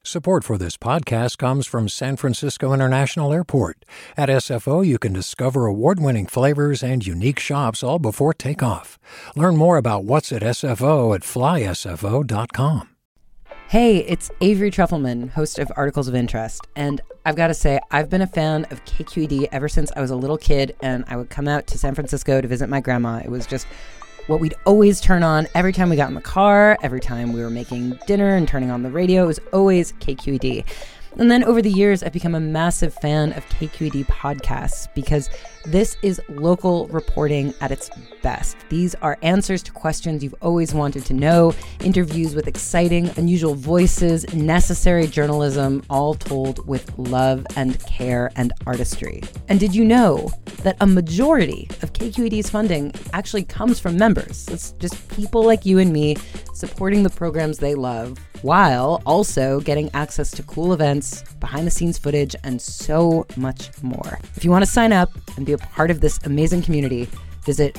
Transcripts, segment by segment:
Support for this podcast comes from San Francisco International Airport. At SFO, you can discover award-winning flavors and unique shops all before takeoff. Learn more about what's at SFO at flysfo.com. Hey, it's Avery Trufelman, host of Articles of Interest, and I've got to say, I've been a fan of KQED ever since I was a little kid, and I would come out to San Francisco to visit my grandma. It was just what we'd always turn on every time we got in the car, every time we were making dinner and turning on the radio. It was always KQED. And then over the years, I've become a massive fan of KQED podcasts because this is local reporting at its best. These are answers to questions you've always wanted to know, interviews with exciting, unusual voices, necessary journalism, all told with love and care and artistry. And did you know that a majority of KQED's funding actually comes from members? It's just people like you and me supporting the programs they love, while also getting access to cool events, behind-the-scenes footage, and so much more. If you want to sign up and be a part of this amazing community, visit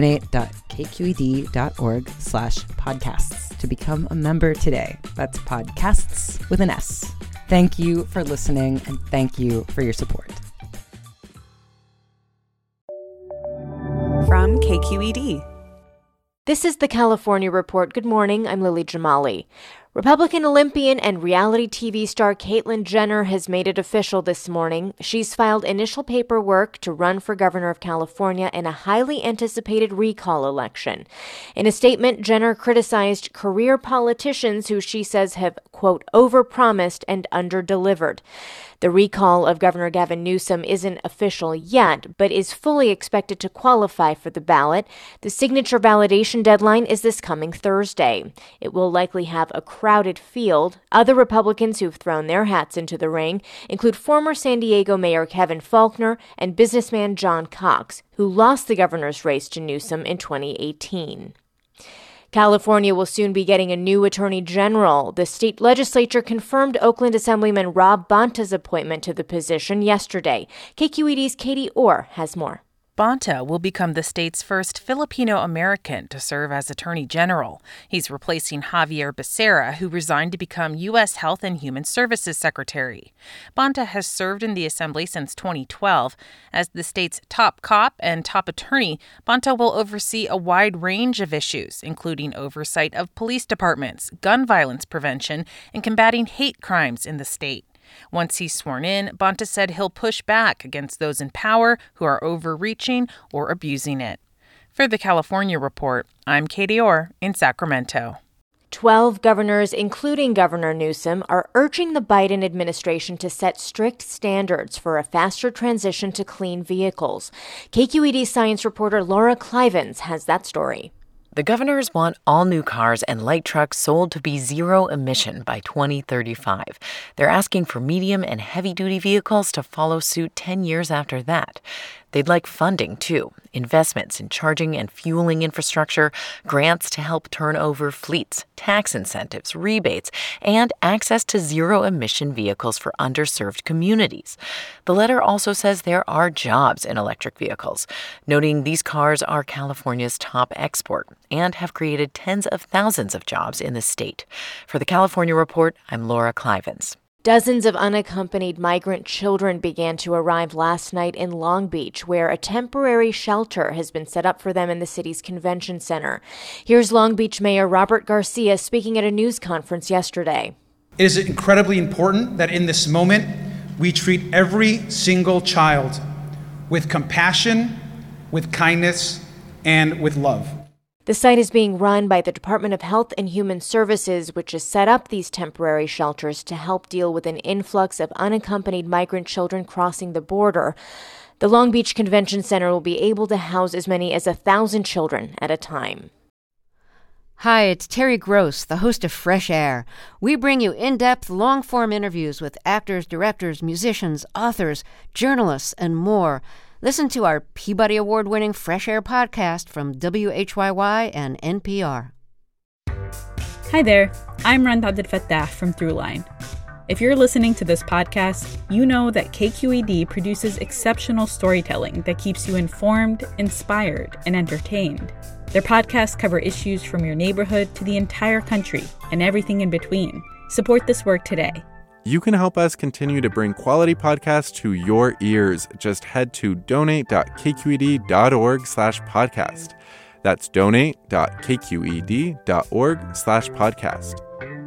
donate.kqed.org/podcasts to become a member today. That's podcasts with an S. Thank you for listening, and thank you for your support. From KQED. This is the California Report. Good morning. I'm Lily Jamali. Republican Olympian and reality TV star Caitlyn Jenner has made it official this morning. She's filed initial paperwork to run for governor of California in a highly anticipated recall election. In a statement, Jenner criticized career politicians who she says have, quote, overpromised and underdelivered. The recall of Governor Gavin Newsom isn't official yet, but is fully expected to qualify for the ballot. The signature validation deadline is this coming Thursday. It will likely have a crowded field. Other Republicans who've thrown their hats into the ring include former San Diego Mayor Kevin Faulconer and businessman John Cox, who lost the governor's race to Newsom in 2018. California will soon be getting a new attorney general. The state legislature confirmed Oakland Assemblyman Rob Bonta's appointment to the position yesterday. KQED's Katie Orr has more. Bonta will become the state's first Filipino-American to serve as Attorney General. He's replacing Javier Becerra, who resigned to become U.S. Health and Human Services Secretary. Bonta has served in the Assembly since 2012. As the state's top cop and top attorney, Bonta will oversee a wide range of issues, including oversight of police departments, gun violence prevention, and combating hate crimes in the state. Once he's sworn in, Bonta said he'll push back against those in power who are overreaching or abusing it. For the California Report, I'm Katie Orr in Sacramento. 12 governors, including Governor Newsom, are urging the Biden administration to set strict standards for a faster transition to clean vehicles. KQED science reporter Laura Clivens has that story. The governors want all new cars and light trucks sold to be zero emission by 2035. They're asking for medium and heavy-duty vehicles to follow suit 10 years after that. They'd like funding, too, investments in charging and fueling infrastructure, grants to help turn over fleets, tax incentives, rebates, and access to zero-emission vehicles for underserved communities. The letter also says there are jobs in electric vehicles, noting these cars are California's top export and have created tens of thousands of jobs in the state. For the California Report, I'm Laura Clivens. Dozens of unaccompanied migrant children began to arrive last night in Long Beach, where a temporary shelter has been set up for them in the city's convention center. Here's Long Beach Mayor Robert Garcia speaking at a news conference yesterday. It is incredibly important that in this moment, we treat every single child with compassion, with kindness, and with love. The site is being run by the Department of Health and Human Services, which has set up these temporary shelters to help deal with an influx of unaccompanied migrant children crossing the border. The Long Beach Convention Center will be able to house as many as 1,000 children at a time. Hi, it's Terry Gross, the host of Fresh Air. We bring you in-depth, long-form interviews with actors, directors, musicians, authors, journalists, and more. Listen to our Peabody Award-winning Fresh Air podcast from WHYY and NPR. Hi there, I'm Randa Abdel-Fattah from Throughline. If you're listening to this podcast, you know that KQED produces exceptional storytelling that keeps you informed, inspired, and entertained. Their podcasts cover issues from your neighborhood to the entire country and everything in between. Support this work today. You can help us continue to bring quality podcasts to your ears. Just head to donate.kqed.org/podcast. That's donate.kqed.org/podcast.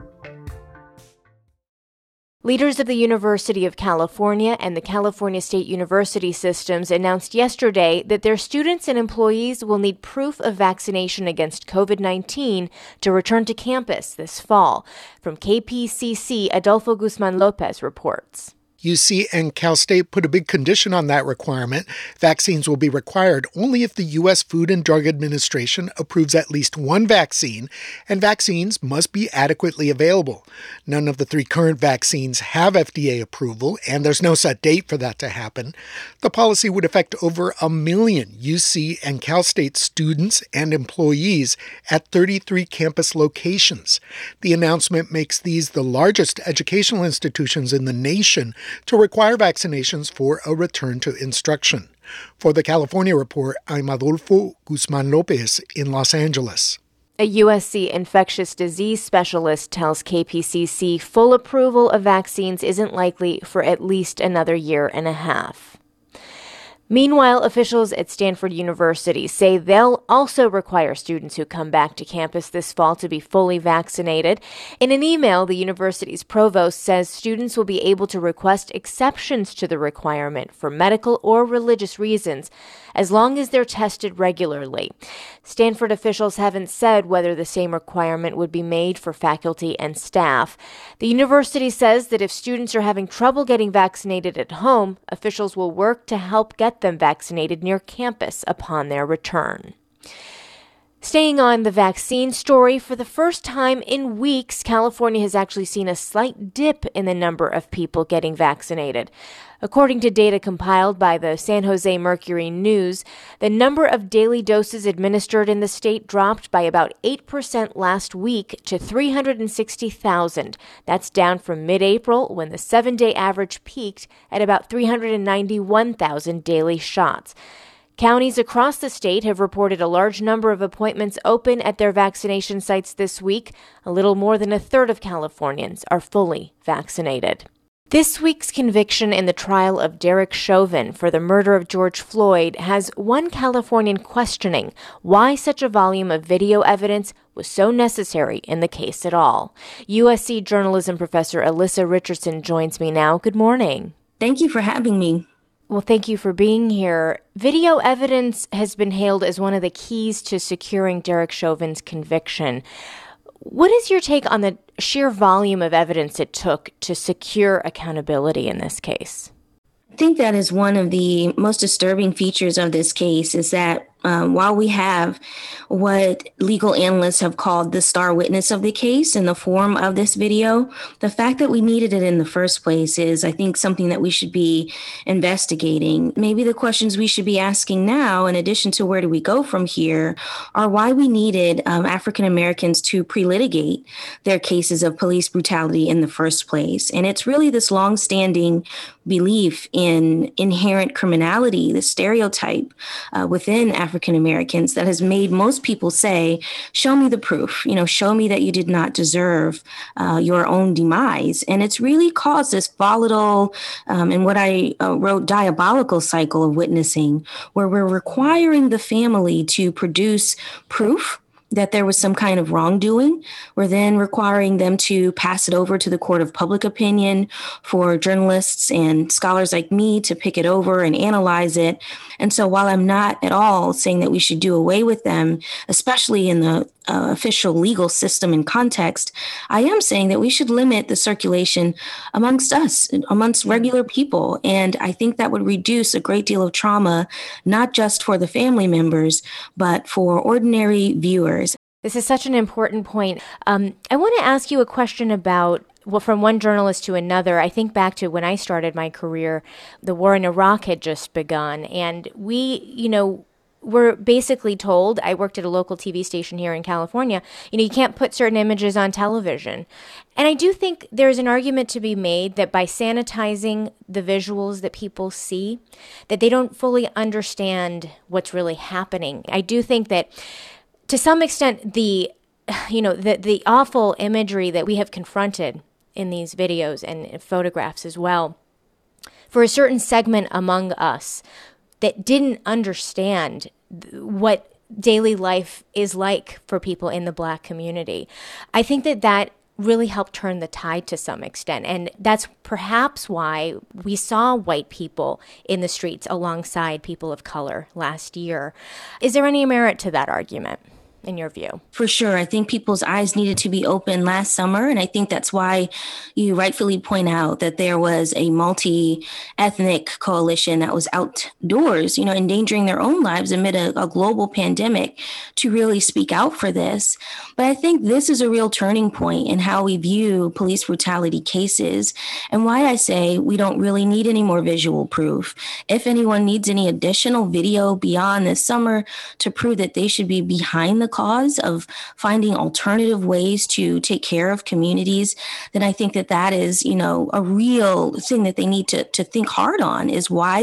Leaders of the University of California and the California State University systems announced yesterday that their students and employees will need proof of vaccination against COVID-19 to return to campus this fall. From KPCC, Adolfo Guzman Lopez reports. UC and Cal State put a big condition on that requirement. Vaccines will be required only if the U.S. Food and Drug Administration approves at least one vaccine, and vaccines must be adequately available. None of the 3 current vaccines have FDA approval, and there's no set date for that to happen. The policy would affect over 1 million UC and Cal State students and employees at 33 campus locations. The announcement makes these the largest educational institutions in the nation to require vaccinations for a return to instruction. For the California Report, I'm Adolfo Guzman Lopez in Los Angeles. A USC infectious disease specialist tells KPCC full approval of vaccines isn't likely for at least another year and a half. Meanwhile, officials at Stanford University say they'll also require students who come back to campus this fall to be fully vaccinated. In an email, the university's provost says students will be able to request exceptions to the requirement for medical or religious reasons, as long as they're tested regularly. Stanford officials haven't said whether the same requirement would be made for faculty and staff. The university says that if students are having trouble getting vaccinated at home, officials will work to help get them vaccinated near campus upon their return. Staying on the vaccine story, for the first time in weeks, California has actually seen a slight dip in the number of people getting vaccinated. According to data compiled by the San Jose Mercury News, the number of daily doses administered in the state dropped by about 8% last week to 360,000. That's down from mid-April, when the 7-day average peaked at about 391,000 daily shots. Counties across the state have reported a large number of appointments open at their vaccination sites this week. A little more than a third of Californians are fully vaccinated. This week's conviction in the trial of Derek Chauvin for the murder of George Floyd has one Californian questioning why such a volume of video evidence was so necessary in the case at all. USC journalism professor Alyssa Richardson joins me now. Good morning. Thank you for having me. Well, thank you for being here. Video evidence has been hailed as one of the keys to securing Derek Chauvin's conviction. What is your take on the sheer volume of evidence it took to secure accountability in this case? I think that is one of the most disturbing features of this case is that while we have what legal analysts have called the star witness of the case in the form of this video, the fact that we needed it in the first place is, I think, something that we should be investigating. Maybe the questions we should be asking now, in addition to where do we go from here, are why we needed African Americans to pre-litigate their cases of police brutality in the first place. And it's really this longstanding belief in inherent criminality, the stereotype within African Americans that has made most people say, show me the proof, show me that you did not deserve your own demise. And it's really caused this volatile and what I wrote diabolical cycle of witnessing, where we're requiring the family to produce proof that there was some kind of wrongdoing. We're then requiring them to pass it over to the court of public opinion for journalists and scholars like me to pick it over and analyze it. And so while I'm not at all saying that we should do away with them, especially in the official legal system and context, I am saying that we should limit the circulation amongst us, amongst regular people. And I think that would reduce a great deal of trauma, not just for the family members, but for ordinary viewers. This is such an important point. I want to ask you a question about, well, from one journalist to another. I think back to when I started my career, the war in Iraq had just begun, and we, were basically told, I worked at a local TV station here in California, you can't put certain images on television. And I do think there's an argument to be made that by sanitizing the visuals that people see, that they don't fully understand what's really happening. I do think that to some extent, the awful imagery that we have confronted in these videos and photographs as well, for a certain segment among us that didn't understand what daily life is like for people in the Black community. I think that really helped turn the tide to some extent. And that's perhaps why we saw white people in the streets alongside people of color last year. Is there any merit to that argument, in your view? For sure. I think people's eyes needed to be open last summer. And I think that's why you rightfully point out that there was a multi-ethnic coalition that was outdoors, endangering their own lives amid a global pandemic to really speak out for this. But I think this is a real turning point in how we view police brutality cases, and why I say we don't really need any more visual proof. If anyone needs any additional video beyond this summer to prove that they should be behind the cause of finding alternative ways to take care of communities, then I think that is, a real thing that they need to think hard on, is why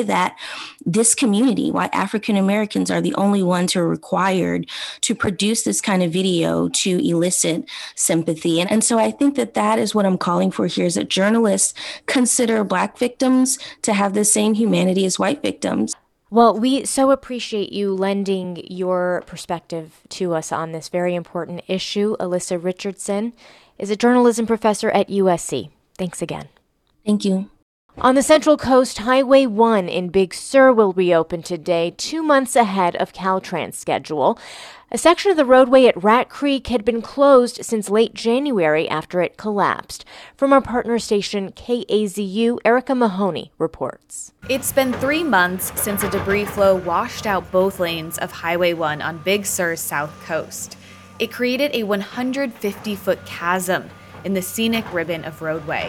this community, why African Americans are the only ones who are required to produce this kind of video to elicit sympathy. And so I think that is what I'm calling for here, is that journalists consider Black victims to have the same humanity as white victims. Well, we so appreciate you lending your perspective to us on this very important issue. Alyssa Richardson is a journalism professor at USC. Thanks again. Thank you. On the Central Coast, Highway 1 in Big Sur will reopen today, 2 months ahead of Caltrans schedule. A section of the roadway at Rat Creek had been closed since late January after it collapsed. From our partner station, KAZU, Erica Mahoney reports. It's been 3 months since a debris flow washed out both lanes of Highway 1 on Big Sur's south coast. It created a 150-foot chasm in the scenic ribbon of roadway.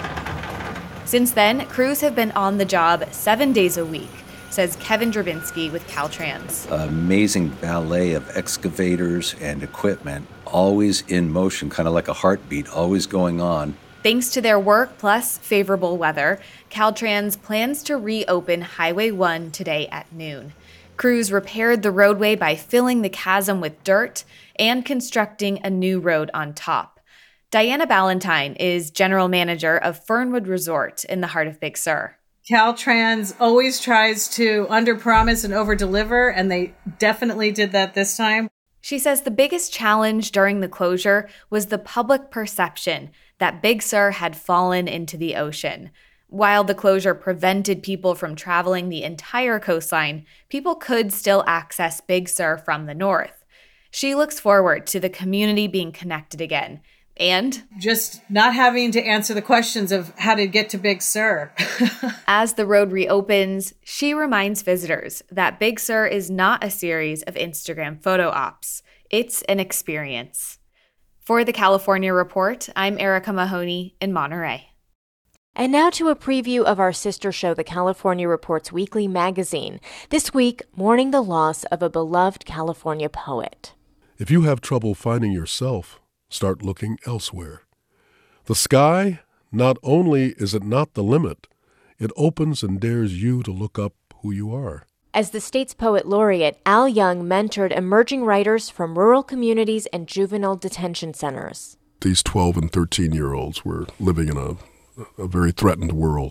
Since then, crews have been on the job 7 days a week, says Kevin Drabinski with Caltrans. Amazing ballet of excavators and equipment, always in motion, kind of like a heartbeat, always going on. Thanks to their work plus favorable weather, Caltrans plans to reopen Highway 1 today at noon. Crews repaired the roadway by filling the chasm with dirt and constructing a new road on top. Diana Ballantyne is general manager of Fernwood Resort in the heart of Big Sur. Caltrans always tries to underpromise and overdeliver, and they definitely did that this time. She says the biggest challenge during the closure was the public perception that Big Sur had fallen into the ocean. While the closure prevented people from traveling the entire coastline, people could still access Big Sur from the north. She looks forward to the community being connected again, and just not having to answer the questions of how to get to Big Sur. As the road reopens, she reminds visitors that Big Sur is not a series of Instagram photo ops. It's an experience. For the California Report, I'm Erica Mahoney in Monterey. And now to a preview of our sister show, the California Report's weekly magazine. This week, mourning the loss of a beloved California poet. If you have trouble finding yourself, start looking elsewhere. The sky, not only is it not the limit, it opens and dares you to look up who you are. As the state's poet laureate, Al Young mentored emerging writers from rural communities and juvenile detention centers. These 12 and 13-year-olds were living in a very threatened world,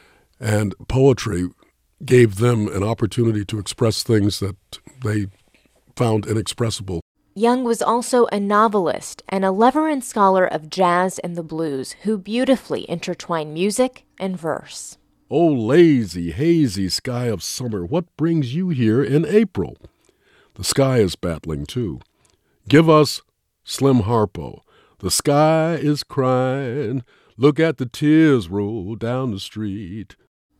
and poetry gave them an opportunity to express things that they found inexpressible. Young was also a novelist and a lover and scholar of jazz and the blues who beautifully intertwined music and verse. Oh, lazy, hazy sky of summer, what brings you here in April? The sky is battling, too. Give us Slim Harpo. The sky is crying. Look at the tears roll down the street.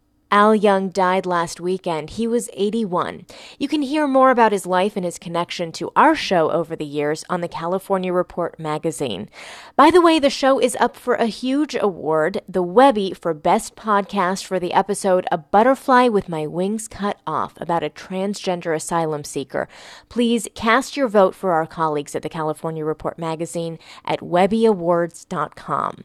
Al Young died last weekend. He was 81. You can hear more about his life and his connection to our show over the years on the California Report magazine. By the way, the show is up for a huge award, the Webby for Best Podcast for the episode A Butterfly with My Wings Cut Off, about a transgender asylum seeker. Please cast your vote for our colleagues at the California Report magazine at webbyawards.com.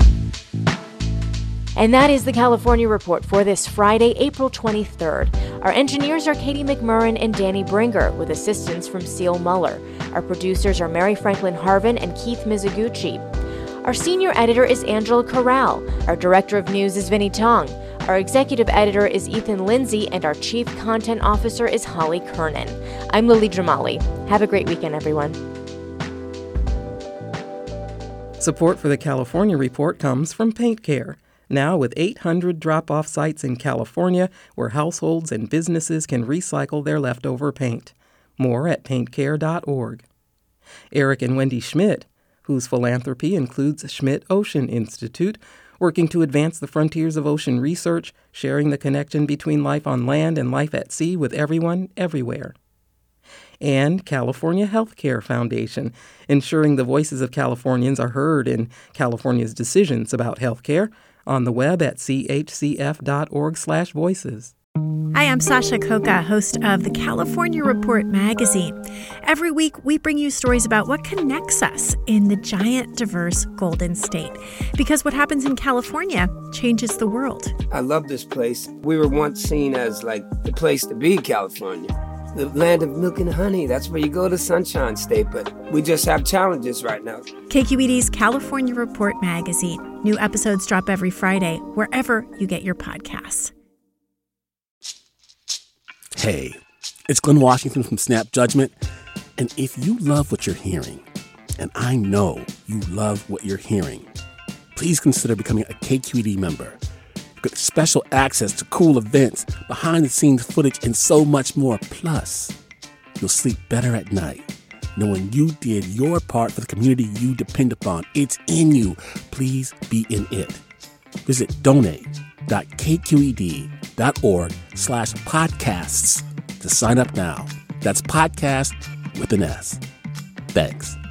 And that is the California Report for this Friday, April 23rd. Our engineers are Katie McMurrin and Danny Bringer, with assistance from Seal Muller. Our producers are Mary Franklin Harvin and Keith Mizuguchi. Our senior editor is Angela Corral. Our director of news is Vinnie Tong. Our executive editor is Ethan Lindsay, and our chief content officer is Holly Kernan. I'm Lily Jamali. Have a great weekend, everyone. Support for the California Report comes from Paint Care, now with 800 drop-off sites in California where households and businesses can recycle their leftover paint. More at paintcare.org. Eric and Wendy Schmidt, whose philanthropy includes Schmidt Ocean Institute, working to advance the frontiers of ocean research, sharing the connection between life on land and life at sea with everyone, everywhere. And California Healthcare Foundation, ensuring the voices of Californians are heard in California's decisions about healthcare, on the web at chcf.org/voices. Hi, I'm Sasha Khokha, host of the California Report magazine. Every week, we bring you stories about what connects us in the giant, diverse Golden State. Because what happens in California changes the world. I love this place. We were once seen as like the place to be, California. The land of milk and honey. That's where you go to Sunshine State, but we just have challenges right now. KQED's California Report magazine. New episodes drop every Friday, wherever you get your podcasts. Hey, it's Glenn Washington from Snap Judgment. And if you love what you're hearing, and I know you love what you're hearing, please consider becoming a KQED member. Get special access to cool events, behind-the-scenes footage, and so much more. Plus, you'll sleep better at night knowing you did your part for the community you depend upon. It's in you. Please be in it. Visit donate.kqed.org/podcasts to sign up now. That's podcast with an S. Thanks.